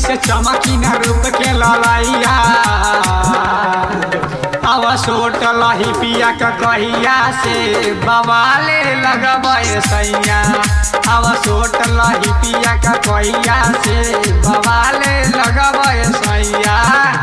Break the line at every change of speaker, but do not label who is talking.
जैसे चमकी न रूप के ललैया आवा सोट लही पिया के कहिया से बवाले लगबे सैया आवा सोट लही पिया के कहिया से बवाले लगबे सैया।